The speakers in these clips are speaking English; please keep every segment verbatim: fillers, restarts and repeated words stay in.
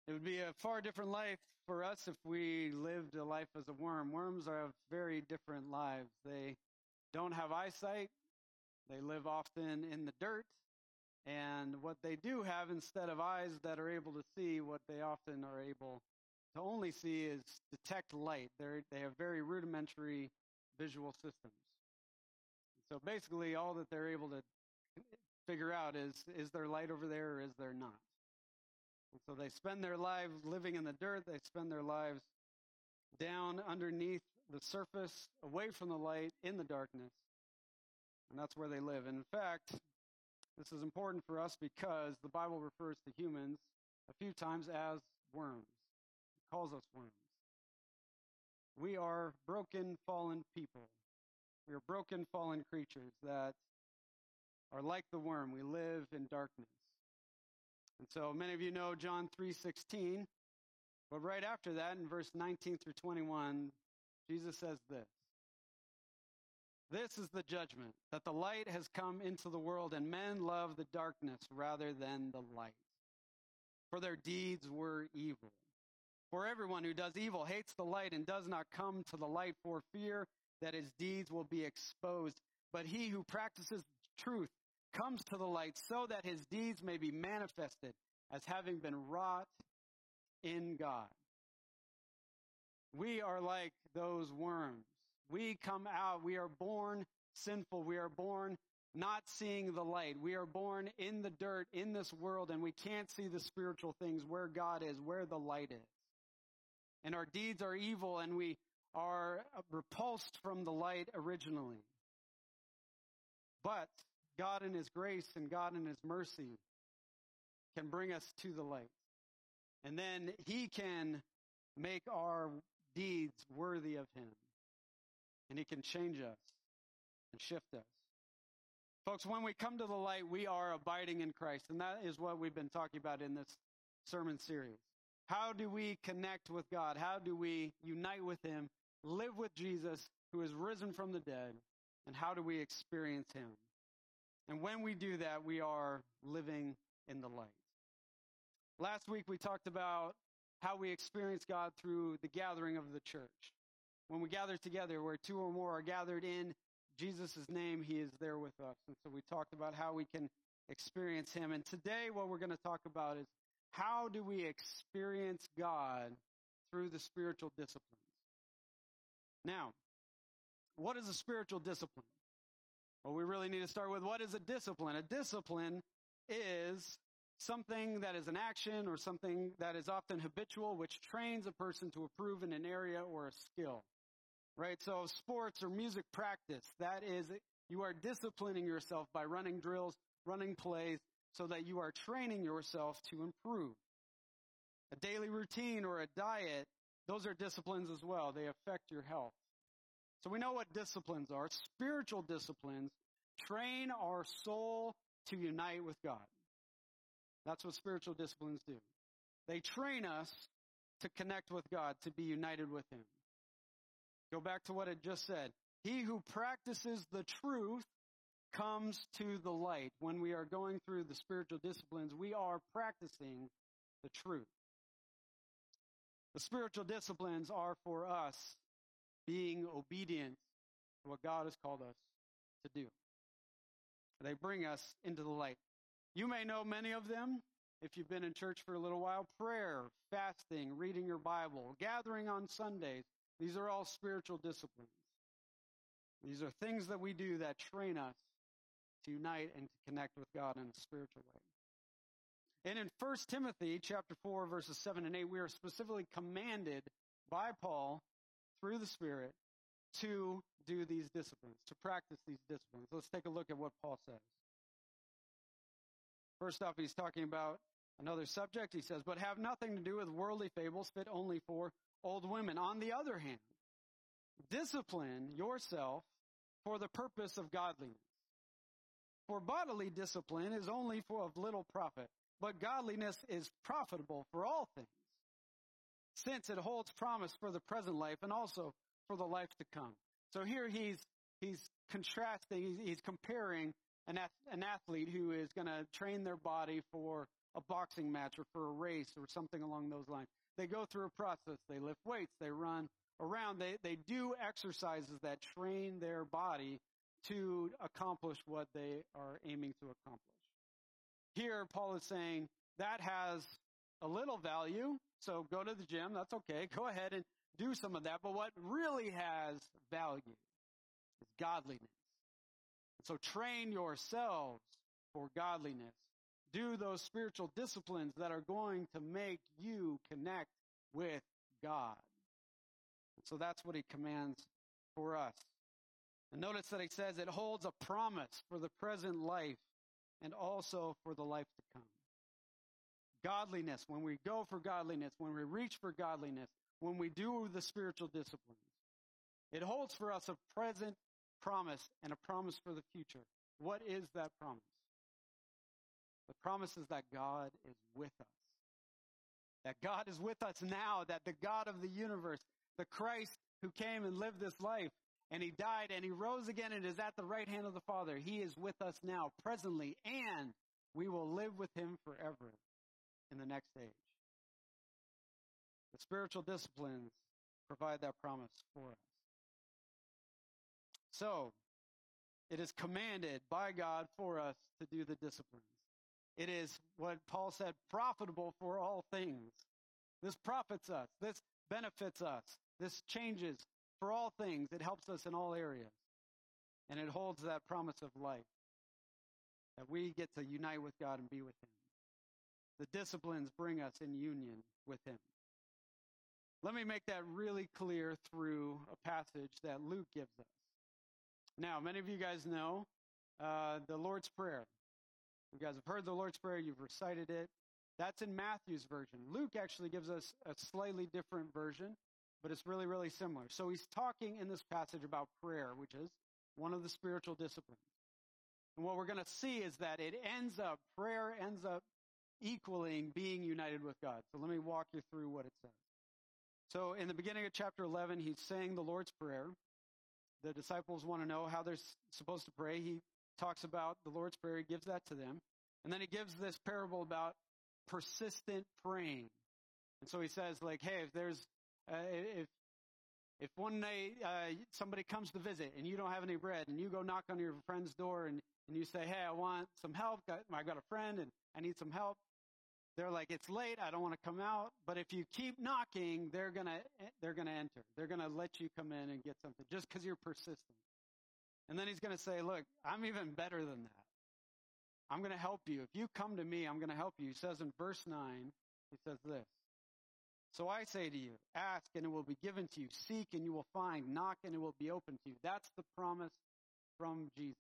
It would be a far different life for us if we lived a life as a worm. Worms are very different lives. They don't have eyesight. They live often in the dirt. And what they do have, instead of eyes that are able to see, what they often are able to only see is detect light. They're, they have very rudimentary visual systems. So basically, all that they're able to figure out is, is there light over there or is there not? And so they spend their lives living in the dirt. They spend their lives down underneath the surface, away from the light, in the darkness. And that's where they live. And in fact, this is important for us because the Bible refers to humans a few times as worms. It calls us worms. We are broken, fallen people. We are broken, fallen creatures that are like the worm. We live in darkness. And so many of you know John three sixteen, but right after that, in verse nineteen through twenty-one, Jesus says this. This is the judgment, that the light has come into the world, and men love the darkness rather than the light. For their deeds were evil. For everyone who does evil hates the light and does not come to the light for fear that his deeds will be exposed. But he who practices truth comes to the light so that his deeds may be manifested as having been wrought in God. We are like those worms. We come out, we are born sinful. We are born not seeing the light. We are born in the dirt, in this world, and we can't see the spiritual things where God is, where the light is. And our deeds are evil, and we are repulsed from the light originally. But God in his grace and God in his mercy can bring us to the light. And then he can make our deeds worthy of him. And he can change us and shift us. Folks, when we come to the light, we are abiding in Christ. And that is what we've been talking about in this sermon series. How do we connect with God? How do we unite with him, live with Jesus, who is risen from the dead? And how do we experience him? And when we do that, we are living in the light. Last week, we talked about how we experience God through the gathering of the church. When we gather together, where two or more are gathered in Jesus' name, he is there with us. And so we talked about how we can experience him. And today, what we're going to talk about is how do we experience God through the spiritual disciplines? Now, what is a spiritual discipline? Well, we really need to start with what is a discipline? A discipline is something that is an action or something that is often habitual, which trains a person to improve in an area or a skill. Right? So sports or music practice, that is, you are disciplining yourself by running drills, running plays, so that you are training yourself to improve. A daily routine or a diet, those are disciplines as well. They affect your health. So we know what disciplines are. Spiritual disciplines train our soul to unite with God. That's what spiritual disciplines do. They train us to connect with God, to be united with him. Go back to what it just said. He who practices the truth comes to the light. When we are going through the spiritual disciplines, we are practicing the truth. The spiritual disciplines are for us being obedient to what God has called us to do. They bring us into the light. You may know many of them if you've been in church for a little while. Prayer, fasting, reading your Bible, gathering on Sundays. These are all spiritual disciplines. These are things that we do that train us to unite and to connect with God in a spiritual way. And in First Timothy chapter four, verses seven and eight, we are specifically commanded by Paul through the Spirit to do these disciplines, to practice these disciplines. Let's take a look at what Paul says. First off, he's talking about another subject. He says, but have nothing to do with worldly fables fit only for old women. On the other hand, discipline yourself for the purpose of godliness. For bodily discipline is only for of little profit, but godliness is profitable for all things, since it holds promise for the present life and also for the life to come. So here he's he's contrasting, he's, he's comparing an, an athlete who is going to train their body for a boxing match or for a race or something along those lines. They go through a process. They lift weights. They run around. They, they do exercises that train their body to accomplish what they are aiming to accomplish. Here, Paul is saying that has a little value, so go to the gym. That's okay. Go ahead and do some of that. But what really has value is godliness. So train yourselves for godliness. Do those spiritual disciplines that are going to make you connect with God. So that's what he commands for us. And notice that he says it holds a promise for the present life and also for the life to come. Godliness, when we go for godliness, when we reach for godliness, when we do the spiritual disciplines, it holds for us a present promise and a promise for the future. What is that promise? The promise is that God is with us. That God is with us now, that the God of the universe, the Christ who came and lived this life, and he died and he rose again and is at the right hand of the Father. He is with us now, presently, and we will live with him forever in the next age. The spiritual disciplines provide that promise for us. So, it is commanded by God for us to do the disciplines. It is what Paul said, profitable for all things. This profits us. This benefits us. This changes for all things. It helps us in all areas. And it holds that promise of life, that we get to unite with God and be with him. The disciplines bring us in union with him. Let me make that really clear through a passage that Luke gives us. Now, many of you guys know uh, the Lord's Prayer. You guys have heard the Lord's Prayer. You've recited it. That's in Matthew's version. Luke actually gives us a slightly different version, but it's really, really similar. So he's talking in this passage about prayer, which is one of the spiritual disciplines. And what we're going to see is that it ends up, prayer ends up equaling being united with God. So let me walk you through what it says. So in the beginning of chapter eleven, he's saying the Lord's Prayer. The disciples want to know how they're supposed to pray. He talks about the Lord's Prayer. He gives that to them. And then he gives this parable about persistent praying. And so he says, like, hey, if there's, uh, if if one day uh, somebody comes to visit and you don't have any bread and you go knock on your friend's door and, and you say, hey, I want some help. I got a friend and I need some help. They're like, it's late. I don't want to come out. But if you keep knocking, they're going to they're going to enter. They're going to let you come in and get something just because you're persistent. And then he's going to say, look, I'm even better than that. I'm going to help you. If you come to me, I'm going to help you. He says in verse nine, he says this. So I say to you, ask and it will be given to you. Seek and you will find. Knock and it will be open to you. That's the promise from Jesus.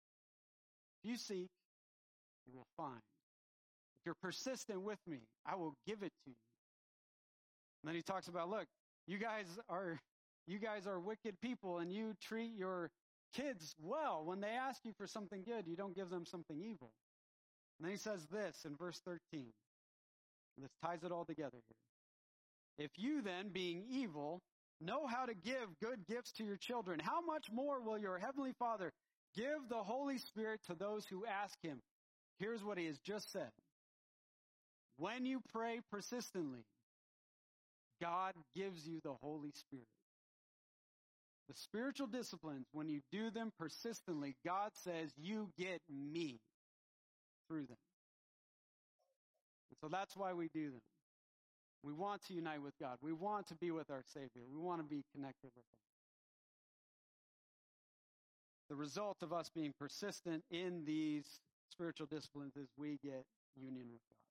If you seek, you will find. If you're persistent with me, I will give it to you. And then he talks about, look, you guys are you guys are wicked people and you treat your kids well. When they ask you for something good, you don't give them something evil. And then he says this in verse thirteen. And this ties it all together here. If you then, being evil, know how to give good gifts to your children, how much more will your heavenly Father give the Holy Spirit to those who ask him? Here's what he has just said. When you pray persistently, God gives you the Holy Spirit. The spiritual disciplines, when you do them persistently, God says you get me through them. And so that's why we do them. We want to unite with God. We want to be with our Savior. We want to be connected with him. The result of us being persistent in these spiritual disciplines is we get union with God.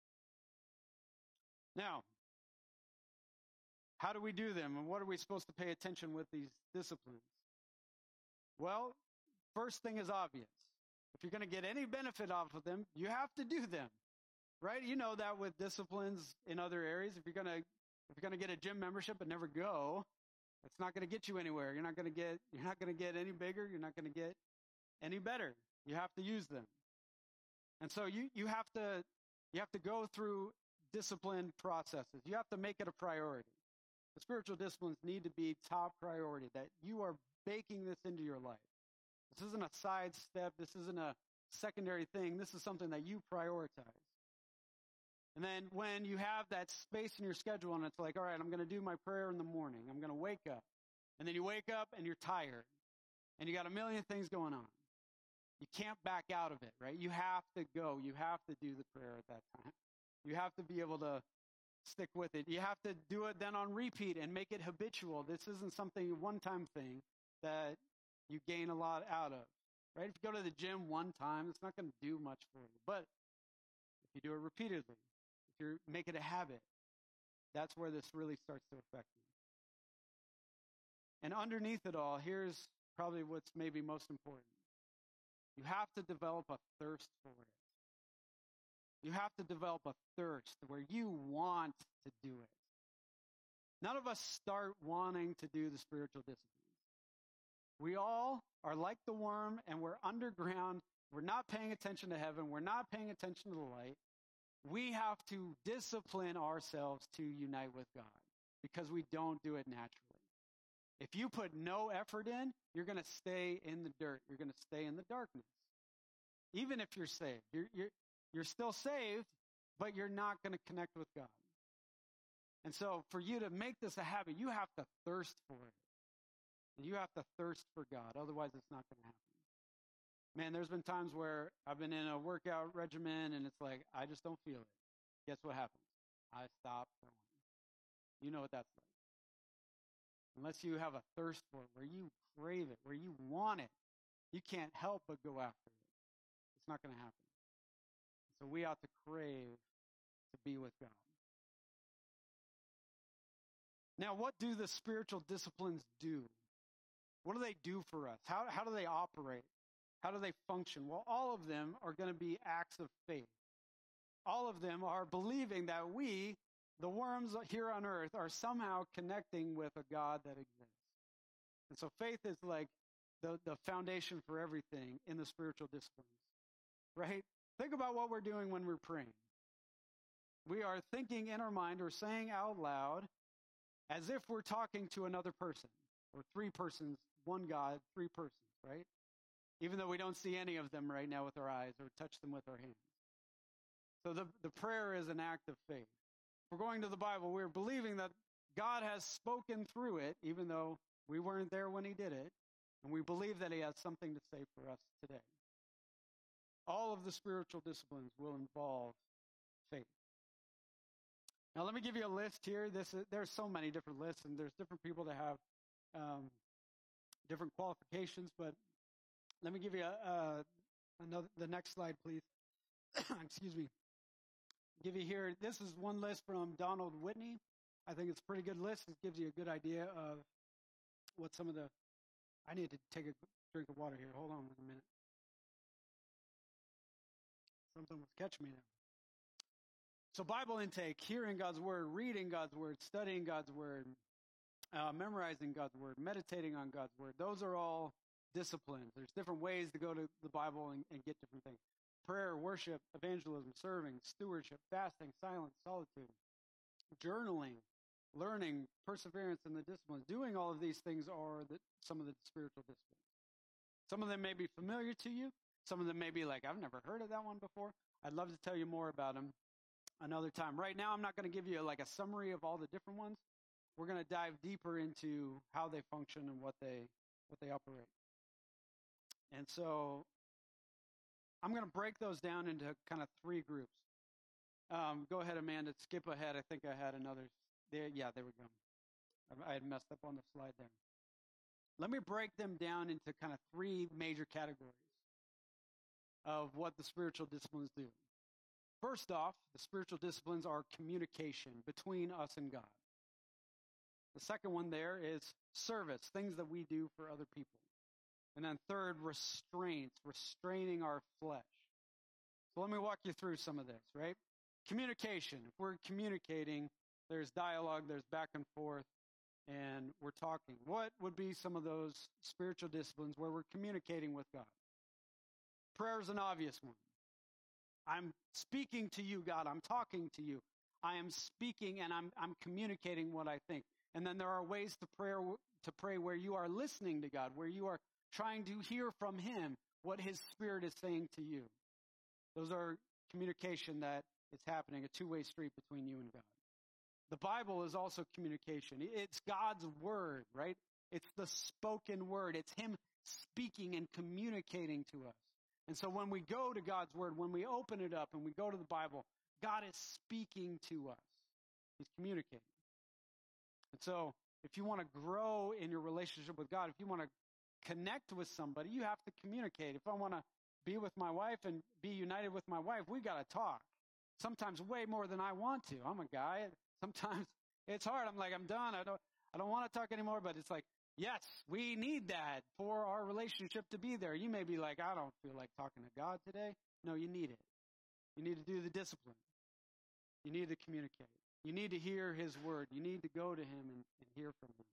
Now, how do we do them, and what are we supposed to pay attention with these disciplines? Well, first thing is obvious. If you're going to get any benefit off of them, you have to do them, right? You know that with disciplines in other areas. If you're going to if you're going to get a gym membership and never go, it's not going to get you anywhere. You're not going to get you're not going to get any bigger. You're not going to get any better. You have to use them, and so you you have to you have to go through disciplined processes. You have to make it a priority. The spiritual disciplines need to be top priority, that you are baking this into your life. This isn't a side step. This isn't a secondary thing. This is something that you prioritize. And then when you have that space in your schedule and it's like, all right, I'm going to do my prayer in the morning. I'm going to wake up. And then you wake up and you're tired. And you got a million things going on. You can't back out of it, right? You have to go. You have to do the prayer at that time. You have to be able to stick with it. You have to do it then on repeat and make it habitual. This isn't something, a one-time thing that you gain a lot out of, right? If you go to the gym one time, it's not going to do much for you. But if you do it repeatedly, if you make it a habit, that's where this really starts to affect you. And underneath it all, here's probably what's maybe most important. You have to develop a thirst for it. You have to develop a thirst where you want to do it. None of us start wanting to do the spiritual disciplines. We all are like the worm, and we're underground. We're not paying attention to heaven. We're not paying attention to the light. We have to discipline ourselves to unite with God because we don't do it naturally. If you put no effort in, you're going to stay in the dirt. You're going to stay in the darkness. Even if you're saved, you're, you're, you're still saved, but you're not going to connect with God. And so for you to make this a habit, you have to thirst for it. You have to thirst for God. Otherwise, it's not going to happen. Man, there's been times where I've been in a workout regimen, and it's like, I just don't feel it. Guess what happens? I stop going. You know what that's like. Unless you have a thirst for it, where you crave it, where you want it, you can't help but go after it. It's not going to happen. So we ought to crave to be with God. Now, what do the spiritual disciplines do? What do they do for us? How, how do they operate? How do they function? Well, all of them are going to be acts of faith. All of them are believing that we, the worms here on earth, are somehow connecting with a God that exists. And so faith is like the, the foundation for everything in the spiritual disciplines, right? Think about what we're doing when we're praying. We are thinking in our mind or saying out loud as if we're talking to another person, or three persons, one God, three persons, right? Even though we don't see any of them right now with our eyes or touch them with our hands. So the, the prayer is an act of faith. We're going to the Bible. We're believing that God has spoken through it, even though we weren't there when he did it. And we believe that he has something to say for us today. All of the spiritual disciplines will involve faith. Now, let me give you a list here. This is, there's so many different lists, and there's different people that have um, different qualifications. But let me give you a, a, another. The next slide, please. Excuse me. Give you here. This is one list from Donald Whitney. I think it's a pretty good list. It gives you a good idea of what some of the. I need to take a drink of water here. Hold on a minute. Something was catching me there. So Bible intake, hearing God's word, reading God's word, studying God's word, uh, memorizing God's word, meditating on God's word. Those are all disciplines. There's different ways to go to the Bible and, and get different things. Prayer, worship, evangelism, serving, stewardship, fasting, silence, solitude, journaling, learning, perseverance in the disciplines. Doing all of these things are the, some of the spiritual disciplines. Some of them may be familiar to you. Some of them may be like, I've never heard of that one before. I'd love to tell you more about them another time. Right now, I'm not going to give you like a summary of all the different ones. We're going to dive deeper into how they function and what they what they operate. And so I'm going to break those down into kind of three groups. Um, go ahead, Amanda. Skip ahead. I think I had another. There, yeah, there we go. I, I had messed up on the slide there. Let me break them down into kind of three major categories of what the spiritual disciplines do. First off, the spiritual disciplines are communication between us and God. The second one there is service, things that we do for other people. And then third, restraints, restraining our flesh. So let me walk you through some of this, right? Communication. If we're communicating, there's dialogue, there's back and forth, and we're talking. What would be some of those spiritual disciplines where we're communicating with God? Prayer is an obvious one. I'm speaking to you, God. I'm talking to you. I am speaking and I'm I'm communicating what I think. And then there are ways to pray to pray where you are listening to God, where you are trying to hear from him what his Spirit is saying to you. Those are communication that is happening, a two-way street between you and God. The Bible is also communication. It's God's word, right? It's the spoken word. It's him speaking and communicating to us. And so when we go to God's word, when we open it up and we go to the Bible, God is speaking to us. He's communicating. And so if you want to grow in your relationship with God, if you want to connect with somebody, you have to communicate. If I want to be with my wife and be united with my wife, we got to talk. Sometimes way more than I want to. I'm a guy. Sometimes it's hard. I'm like, I'm done. I don't, I don't want to talk anymore, but it's like, yes, we need that for our relationship to be there. You may be like, I don't feel like talking to God today. No, you need it. You need to do the discipline. You need to communicate. You need to hear his word. You need to go to him and, and hear from him.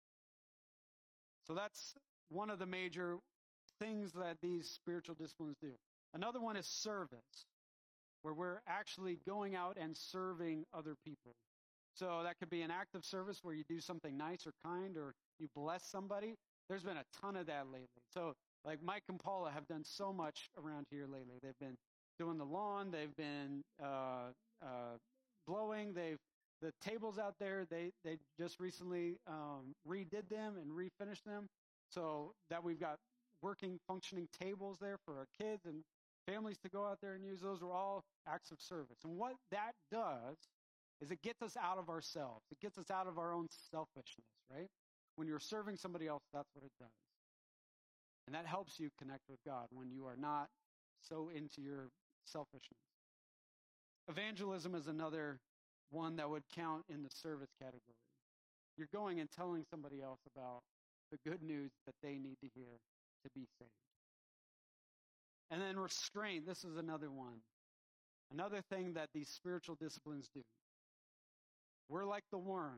So that's one of the major things that these spiritual disciplines do. Another one is service, where we're actually going out and serving other people. So that could be an act of service where you do something nice or kind, or you bless somebody. There's been a ton of that lately. So like Mike and Paula have done so much around here lately. They've been doing the lawn. They've been uh, uh, blowing. They've the tables out there. They they just recently um, redid them and refinished them, so that we've got working, functioning tables there for our kids and families to go out there and use. Those are all acts of service. And what that does is it gets us out of ourselves. It gets us out of our own selfishness, right? When you're serving somebody else, that's what it does. And that helps you connect with God when you are not so into your selfishness. Evangelism is another one that would count in the service category. You're going and telling somebody else about the good news that they need to hear to be saved. And then restraint, this is another one. Another thing that these spiritual disciplines do. We're like the worm.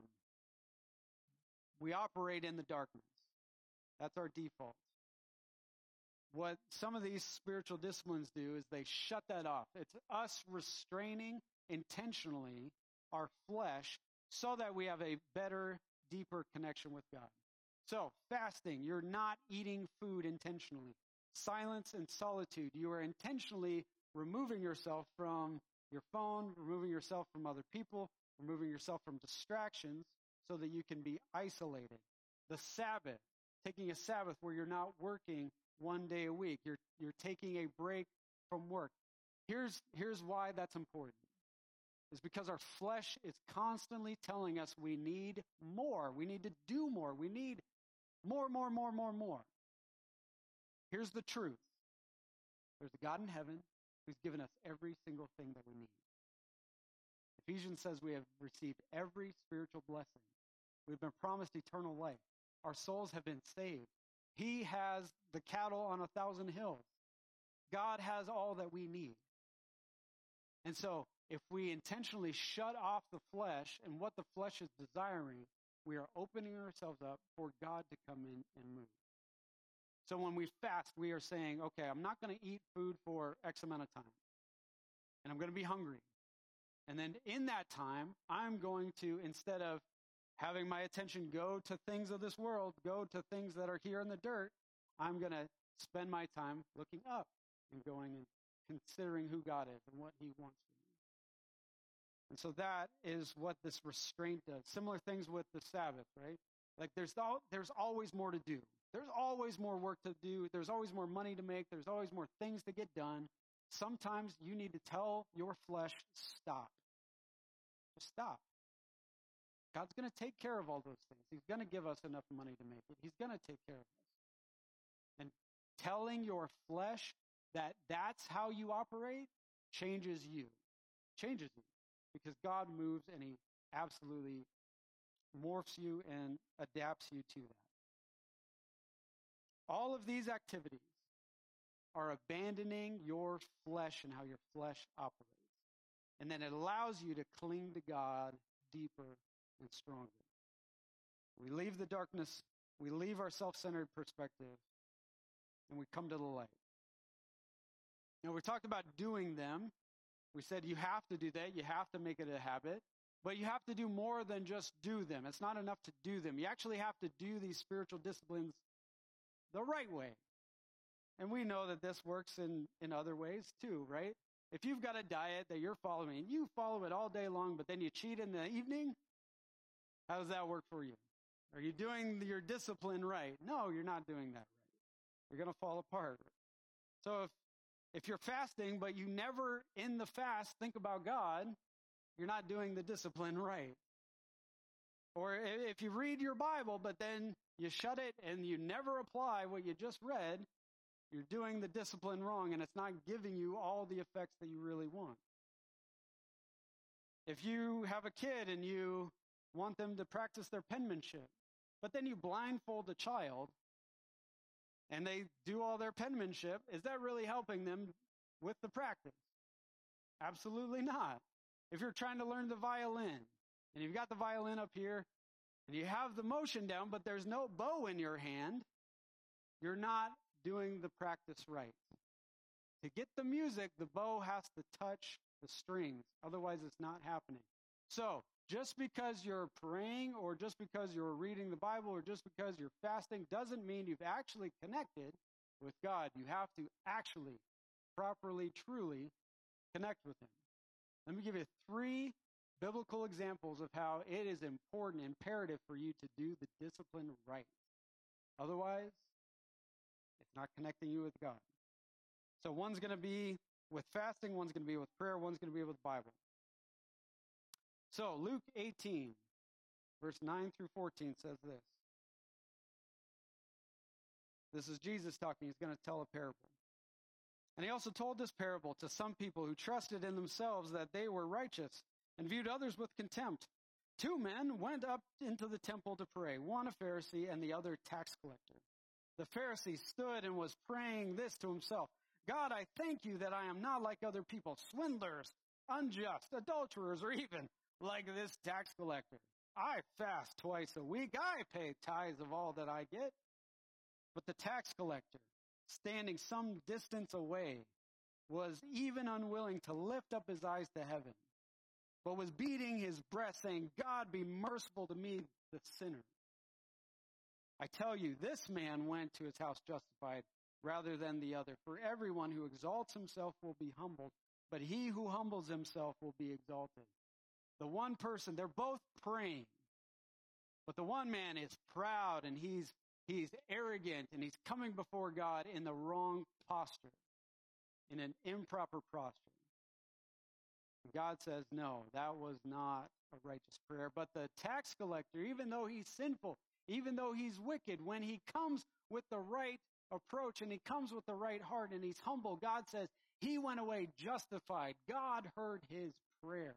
We operate in the darkness. That's our default. What some of these spiritual disciplines do is they shut that off. It's us restraining intentionally our flesh so that we have a better, deeper connection with God. So, fasting, you're not eating food intentionally. Silence and solitude, you are intentionally removing yourself from your phone, removing yourself from other people, removing yourself from distractions so that you can be isolated. The Sabbath, taking a Sabbath where you're not working one day a week. You're, you're taking a break from work. Here's, here's why that's important. It's because our flesh is constantly telling us we need more. We need to do more. We need more, more, more, more, more. Here's the truth. There's a God in heaven who's given us every single thing that we need. Ephesians says we have received every spiritual blessing. We've been promised eternal life. Our souls have been saved. He has the cattle on a thousand hills. God has all that we need. And so if we intentionally shut off the flesh and what the flesh is desiring, we are opening ourselves up for God to come in and move. So when we fast, we are saying, okay, I'm not going to eat food for X amount of time. And I'm going to be hungry. And then in that time, I'm going to, instead of having my attention go to things of this world, go to things that are here in the dirt, I'm going to spend my time looking up and going and considering who God is and what he wants from me. And so that is what this restraint does. Similar things with the Sabbath, right? Like there's there's always more to do. There's always more work to do. There's always more money to make. There's always more things to get done. Sometimes you need to tell your flesh, stop. Just stop. God's going to take care of all those things. He's going to give us enough money to make it. He's going to take care of us. And telling your flesh that that's how you operate changes you. Changes you. Because God moves and he absolutely morphs you and adapts you to that. All of these activities are abandoning your flesh and how your flesh operates. And then it allows you to cling to God deeper and stronger. We leave the darkness, we leave our self-centered perspective, and we come to the light. Now, we talked about doing them. We said you have to do that. You have to make it a habit. But you have to do more than just do them. It's not enough to do them. You actually have to do these spiritual disciplines the right way. And we know that this works in, in other ways too, right? If you've got a diet that you're following and you follow it all day long, but then you cheat in the evening, how does that work for you? Are you doing your discipline right? No, you're not doing that right. You're going to fall apart. So if, if you're fasting, but you never in the fast think about God, you're not doing the discipline right. Or if you read your Bible, but then you shut it and you never apply what you just read, you're doing the discipline wrong, and it's not giving you all the effects that you really want. If you have a kid and you want them to practice their penmanship, but then you blindfold a child and they do all their penmanship, is that really helping them with the practice? Absolutely not. If you're trying to learn the violin and you've got the violin up here and you have the motion down, but there's no bow in your hand, you're not doing the practice right. To get the music, the bow has to touch the strings. Otherwise, it's not happening. So, just because you're praying or just because you're reading the Bible or just because you're fasting doesn't mean you've actually connected with God. You have to actually, properly, truly connect with Him. Let me give you three biblical examples of how it is important, imperative for you to do the discipline right. Otherwise, it's not connecting you with God. So one's going to be with fasting, one's going to be with prayer, one's going to be with the Bible. So Luke eighteen, verse nine through fourteen says this. This is Jesus talking. He's going to tell a parable. And he also told this parable to some people who trusted in themselves that they were righteous and viewed others with contempt. Two men went up into the temple to pray, one a Pharisee and the other tax collector. The Pharisee stood and was praying this to himself. God, I thank you that I am not like other people, swindlers, unjust, adulterers, or even like this tax collector. I fast twice a week. I pay tithes of all that I get. But the tax collector, standing some distance away, was even unwilling to lift up his eyes to heaven, but was beating his breast, saying, God, be merciful to me, the sinner. I tell you, this man went to his house justified rather than the other. For everyone who exalts himself will be humbled, but he who humbles himself will be exalted. The one person, they're both praying, but the one man is proud and he's he's arrogant and he's coming before God in the wrong posture, in an improper posture. God says, no, that was not a righteous prayer. But the tax collector, even though he's sinful, even though he's wicked, when he comes with the right approach and he comes with the right heart and he's humble, God says he went away justified. God heard his prayer.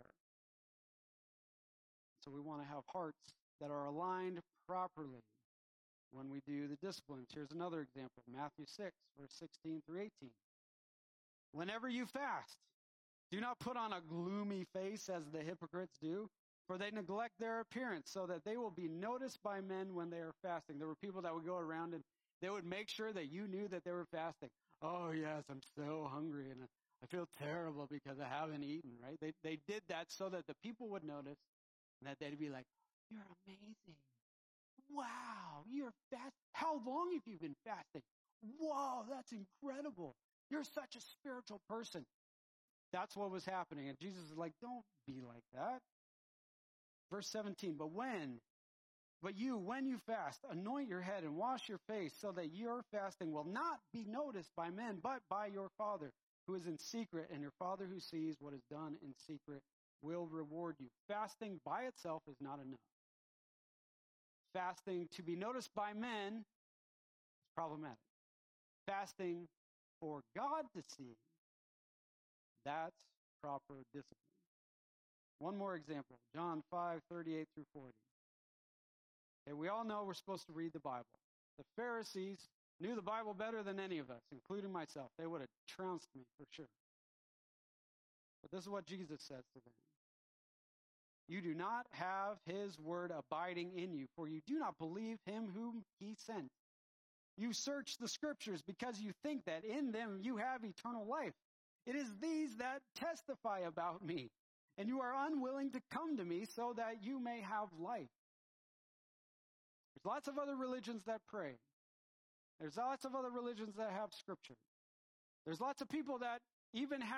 So we want to have hearts that are aligned properly when we do the disciplines. Here's another example, Matthew six, verse sixteen through eighteen. Whenever you fast, do not put on a gloomy face as the hypocrites do, for they neglect their appearance so that they will be noticed by men when they are fasting. There were people that would go around and they would make sure that you knew that they were fasting. Oh, yes, I'm so hungry and I feel terrible because I haven't eaten, right? They they did that so that the people would notice and that they'd be like, you're amazing. Wow, you're fast. How long have you been fasting? Whoa, that's incredible. You're such a spiritual person. That's what was happening. And Jesus is like, don't be like that. Verse seventeen, but when, but you, when you fast, anoint your head and wash your face so that your fasting will not be noticed by men, but by your Father who is in secret, and your Father who sees what is done in secret will reward you. Fasting by itself is not enough. Fasting to be noticed by men is problematic. Fasting for God to see, that's proper discipline. One more example, John five, thirty-eight through forty. Okay, we all know we're supposed to read the Bible. The Pharisees knew the Bible better than any of us, including myself. They would have trounced me for sure. But this is what Jesus says to them. You do not have his word abiding in you, for you do not believe him whom he sent. You search the scriptures because you think that in them you have eternal life. It is these that testify about me, and you are unwilling to come to me so that you may have life. There's lots of other religions that pray. There's lots of other religions that have scripture. There's lots of people that even have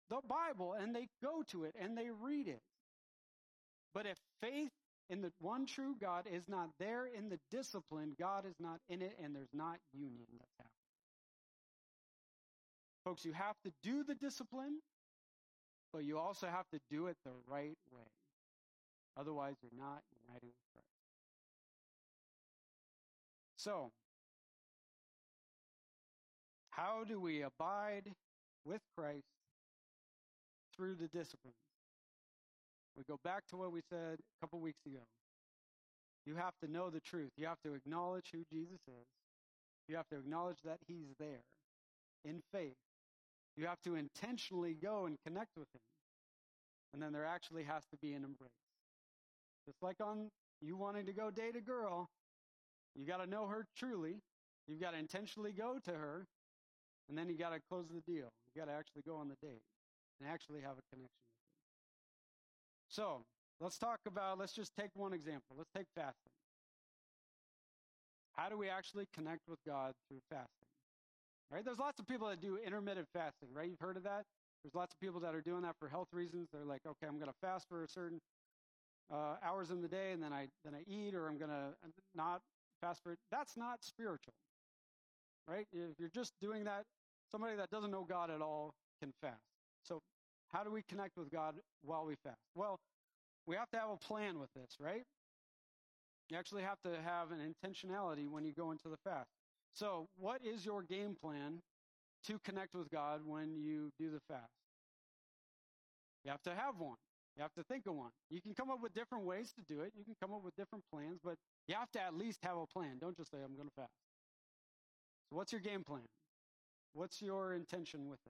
the Bible and they go to it and they read it. But if faith in the one true God is not there in the discipline, God is not in it, and there's not union that's happening. Folks, you have to do the discipline, but you also have to do it the right way. Otherwise, you're not united with Christ. So, how do we abide with Christ through the disciplines? We go back to what we said a couple weeks ago. You have to know the truth. You have to acknowledge who Jesus is. You have to acknowledge that he's there in faith. You have to intentionally go and connect with him. And then there actually has to be an embrace. Just like on you wanting to go date a girl, you got to know her truly. You've got to intentionally go to her. And then you got to close the deal. You got to actually go on the date and actually have a connection with her. So let's talk about, let's just take one example. Let's take fasting. How do we actually connect with God through fasting? Right? There's lots of people that do intermittent fasting, right? You've heard of that? There's lots of people that are doing that for health reasons. They're like, okay, I'm going to fast for a certain uh, hours in the day, and then I then I eat, or I'm going to not fast for it. That's not spiritual, right? If you're just doing that, somebody that doesn't know God at all can fast. So how do we connect with God while we fast? Well, we have to have a plan with this, right? You actually have to have an intentionality when you go into the fast. So what is your game plan to connect with God when you do the fast? You have to have one. You have to think of one. You can come up with different ways to do it. You can come up with different plans, but you have to at least have a plan. Don't just say, I'm going to fast. So what's your game plan? What's your intention with it?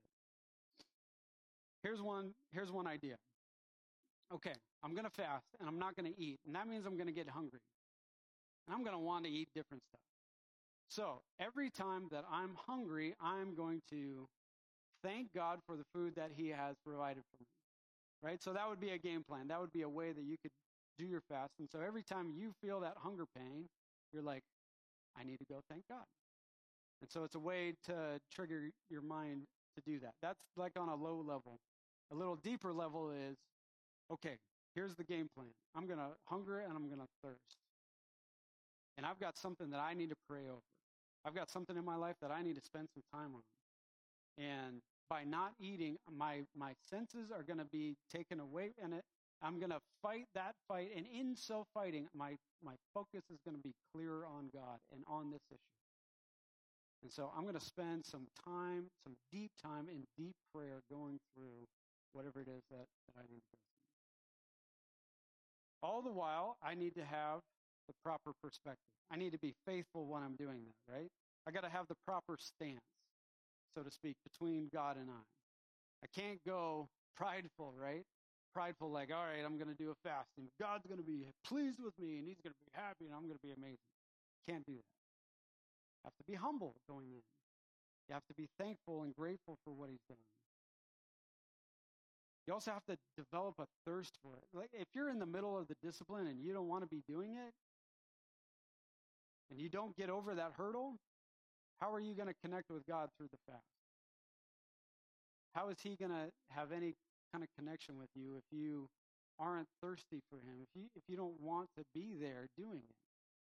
Here's one, here's one idea. Okay, I'm going to fast, and I'm not going to eat, and that means I'm going to get hungry. And I'm going to want to eat different stuff. So every time that I'm hungry, I'm going to thank God for the food that he has provided for me, right? So that would be a game plan. That would be a way that you could do your fast. And so every time you feel that hunger pain, you're like, I need to go thank God. And so it's a way to trigger your mind to do that. That's like on a low level. A little deeper level is, okay, here's the game plan. I'm going to hunger and I'm going to thirst. And I've got something that I need to pray over. I've got something in my life that I need to spend some time on. And by not eating, my, my senses are going to be taken away, and it, I'm going to fight that fight. And in so fighting, my, my focus is going to be clearer on God and on this issue. And so I'm going to spend some time, some deep time in deep prayer going through whatever it is that, that I need to go through. All the while, I need to have the proper perspective. I need to be faithful when I'm doing that, right? I got to have the proper stance, so to speak, between God and I. I can't go prideful, right? Prideful like, all right, I'm going to do a fast, and God's going to be pleased with me, and he's going to be happy, and I'm going to be amazing. Can't do that. You have to be humble going in. You have to be thankful and grateful for what he's done. You also have to develop a thirst for it. Like if you're in the middle of the discipline and you don't want to be doing it, and you don't get over that hurdle, how are you going to connect with God through the fast? How is he going to have any kind of connection with you if you aren't thirsty for him, if you, if you don't want to be there doing it?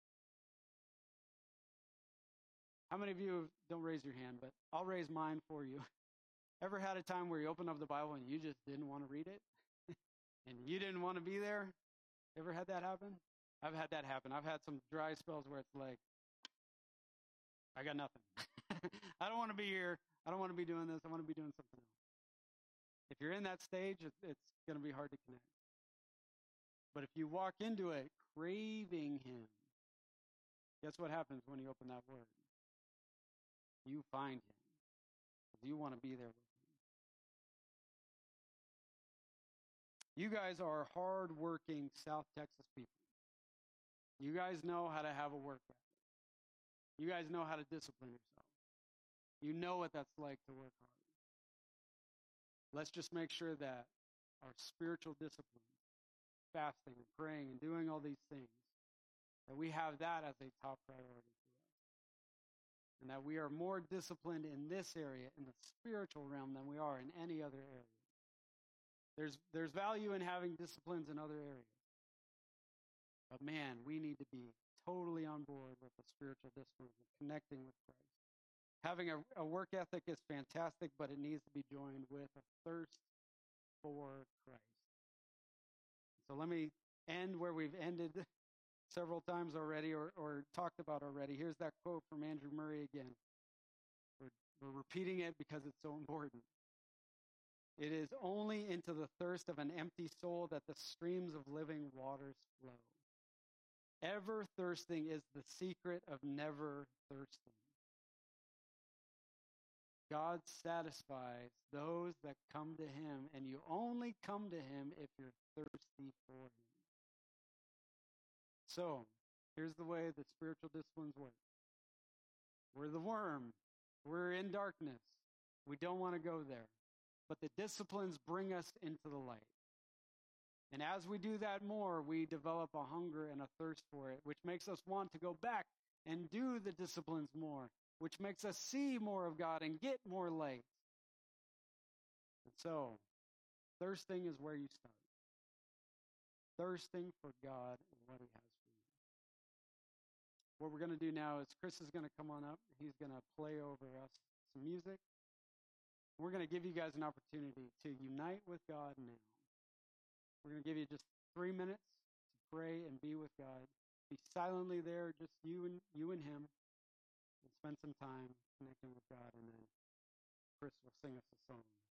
How many of you, don't raise your hand, but I'll raise mine for you. Ever had a time where you opened up the Bible and you just didn't want to read it? And you didn't want to be there? Ever had that happen? I've had that happen. I've had some dry spells where it's like, I got nothing. I don't want to be here. I don't want to be doing this. I want to be doing something else. If you're in that stage, it's, it's going to be hard to connect. But if you walk into it craving him, guess what happens when you open that word? You find him. Because you want to be there with him. You guys are hard-working South Texas people. You guys know how to have a work ethic. You guys know how to discipline yourself. You know what that's like to work hard. Let's just make sure that our spiritual discipline, fasting and praying and doing all these things, that we have that as a top priority for us. And that we are more disciplined in this area, in the spiritual realm, than we are in any other area. There's, there's value in having disciplines in other areas. But man, we need to be totally on board with the spiritual disciplines and connecting with Christ. Having a, a work ethic is fantastic, but it needs to be joined with a thirst for Christ. So let me end where we've ended several times already or, or talked about already. Here's that quote from Andrew Murray again. We're, we're repeating it because it's so important. It is only into the thirst of an empty soul that the streams of living waters flow. Ever thirsting is the secret of never thirsting. God satisfies those that come to him, and you only come to him if you're thirsty for him. So, here's the way the spiritual disciplines work. We're the worm. We're in darkness. We don't want to go there. But the disciplines bring us into the light. And as we do that more, we develop a hunger and a thirst for it, which makes us want to go back and do the disciplines more, which makes us see more of God and get more light. And so, thirsting is where you start. Thirsting for God and what he has for you. What we're going to do now is Chris is going to come on up. He's going to play over us some music. We're going to give you guys an opportunity to unite with God now. We're going to give you just three minutes to pray and be with God. Be silently there, just you and you and him, and spend some time connecting with God, and then Chris will sing us a song.